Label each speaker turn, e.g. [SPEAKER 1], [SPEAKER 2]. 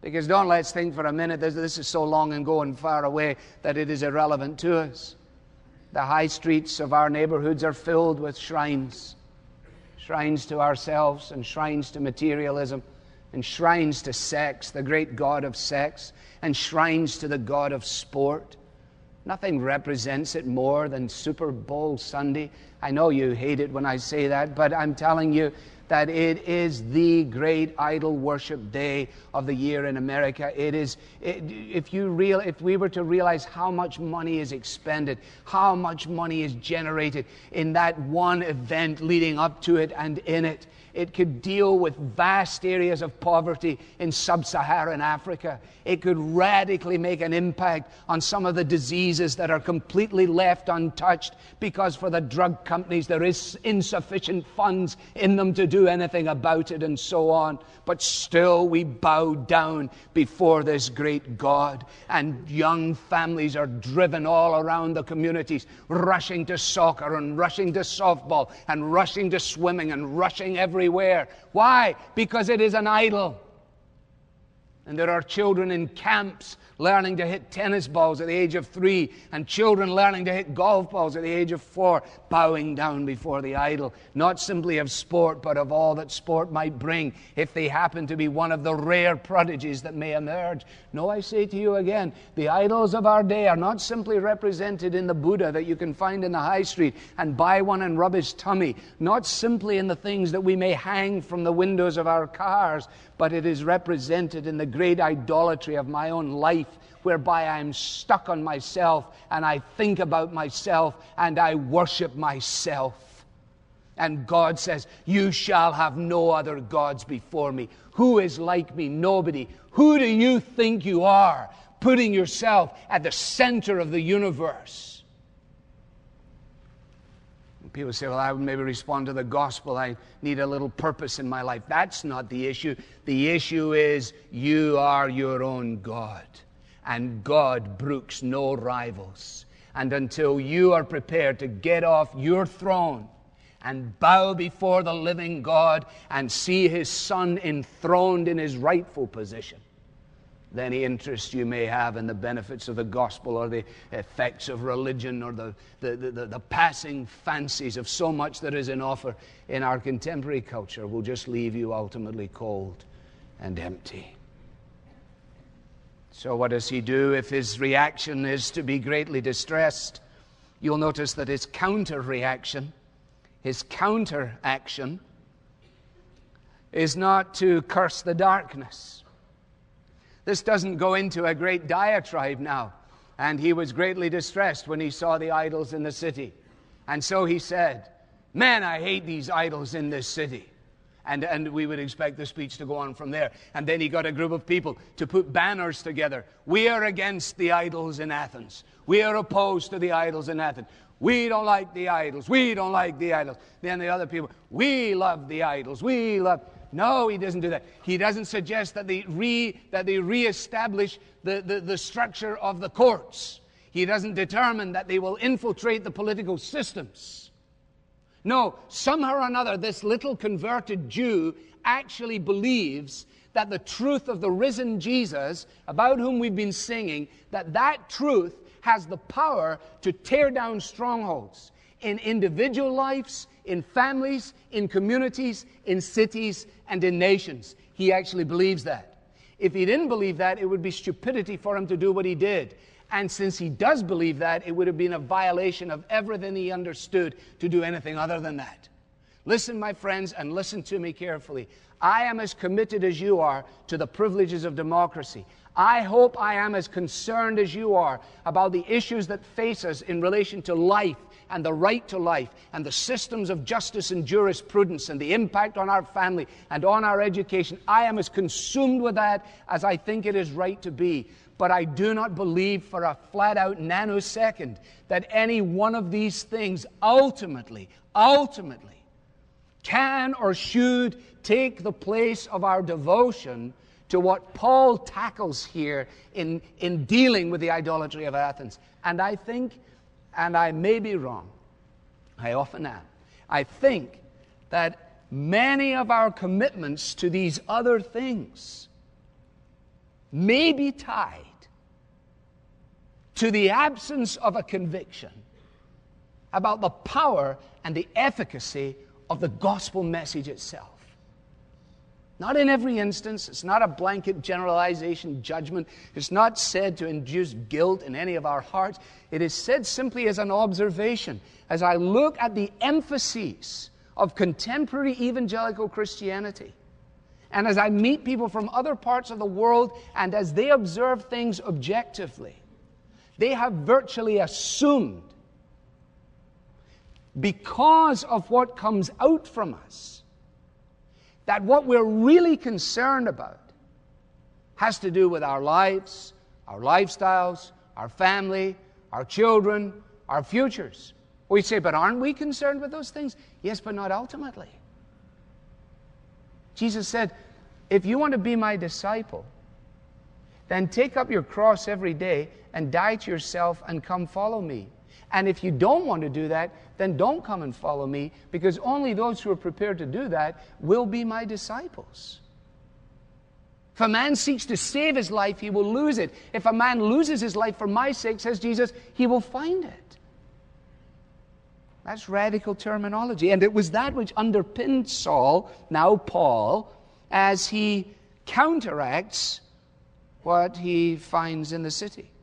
[SPEAKER 1] Because don't let's think for a minute this is so long ago and far away that it is irrelevant to us. The high streets of our neighborhoods are filled with shrines. Shrines to ourselves and shrines to materialism and shrines to sex, the great god of sex, and shrines to the god of sport. Nothing represents it more than Super Bowl Sunday. I know you hate it when I say that, but I'm telling you that it is the great idol worship day of the year in America. If we were to realize how much money is expended, how much money is generated in that one event leading up to it and in it, it could deal with vast areas of poverty in sub-Saharan Africa. It could radically make an impact on some of the diseases that are completely left untouched because for the drug companies there is insufficient funds in them to do anything about it and so on. But still we bow down before this great God, and young families are driven all around the communities, rushing to soccer and rushing to softball and rushing to swimming and rushing everywhere. Why? Because it is an idol. And there are children in camps learning to hit tennis balls at the age of 3, and children learning to hit golf balls at the age of 4, bowing down before the idol, not simply of sport, but of all that sport might bring, if they happen to be one of the rare prodigies that may emerge. No, I say to you again, the idols of our day are not simply represented in the Buddha that you can find in the high street and buy one and rub his tummy, not simply in the things that we may hang from the windows of our cars, but it is represented in the great idolatry of my own life, whereby I am stuck on myself and I think about myself and I worship myself. And God says, you shall have no other gods before me. Who is like me? Nobody. Who do you think you are, putting yourself at the center of the universe? People say, well, I would maybe respond to the gospel. I need a little purpose in my life. That's not the issue. The issue is you are your own God. And God brooks no rivals. And until you are prepared to get off your throne and bow before the living God and see His Son enthroned in His rightful position, then any interest you may have in the benefits of the gospel or the effects of religion or the passing fancies of so much that is in offer in our contemporary culture will just leave you ultimately cold and empty. So what does he do if his reaction is to be greatly distressed? You'll notice that his counter-reaction, his counteraction, is not to curse the darkness. This doesn't go into a great diatribe now. And he was greatly distressed when he saw the idols in the city. And so he said, man, I hate these idols in this city. And we would expect the speech to go on from there. And then he got a group of people to put banners together. We are against the idols in Athens. We are opposed to the idols in Athens. We don't like the idols. We don't like the idols. Then the other people, we love the idols. We love... No, he doesn't do that. He doesn't suggest that they reestablish the structure of the courts. He doesn't determine that they will infiltrate the political systems. No, somehow or another, this little converted Jew actually believes that the truth of the risen Jesus, about whom we've been singing, that truth has the power to tear down strongholds in individual lives, in families, in communities, in cities, and in nations. He actually believes that. If he didn't believe that, it would be stupidity for him to do what he did. And since he does believe that, it would have been a violation of everything he understood to do anything other than that. Listen, my friends, and listen to me carefully. I am as committed as you are to the privileges of democracy. I hope I am as concerned as you are about the issues that face us in relation to life and the right to life and the systems of justice and jurisprudence and the impact on our family and on our education. I am as consumed with that as I think it is right to be. But I do not believe for a flat-out nanosecond that any one of these things ultimately can or should take the place of our devotion to what Paul tackles here in dealing with the idolatry of Athens. And I think, and I may be wrong, I often am, I think that many of our commitments to these other things may be tied to the absence of a conviction about the power and the efficacy of the gospel message itself. Not in every instance. It's not a blanket generalization judgment. It's not said to induce guilt in any of our hearts. It is said simply as an observation. As I look at the emphases of contemporary evangelical Christianity, and as I meet people from other parts of the world, and as they observe things objectively, they have virtually assumed, because of what comes out from us, that what we're really concerned about has to do with our lives, our lifestyles, our family, our children, our futures. We say, but aren't we concerned with those things? Yes, but not ultimately. Jesus said, if you want to be my disciple, then take up your cross every day and die to yourself and come follow me. And if you don't want to do that, then don't come and follow me, because only those who are prepared to do that will be my disciples. If a man seeks to save his life, he will lose it. If a man loses his life for my sake, says Jesus, he will find it. That's radical terminology. And it was that which underpinned Saul, now Paul, as he counteracts what he finds in the city.